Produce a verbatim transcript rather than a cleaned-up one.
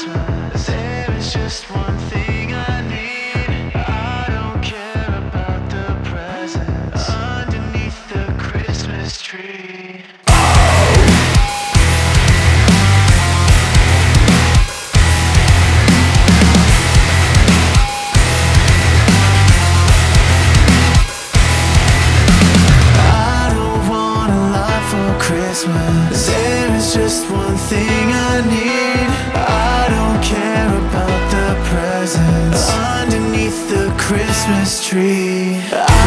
Christmas. There is just one thing I need. I don't care about the presents underneath the Christmas tree. Christmas. There is just one thing I need. I don't care about the presents underneath the Christmas tree. I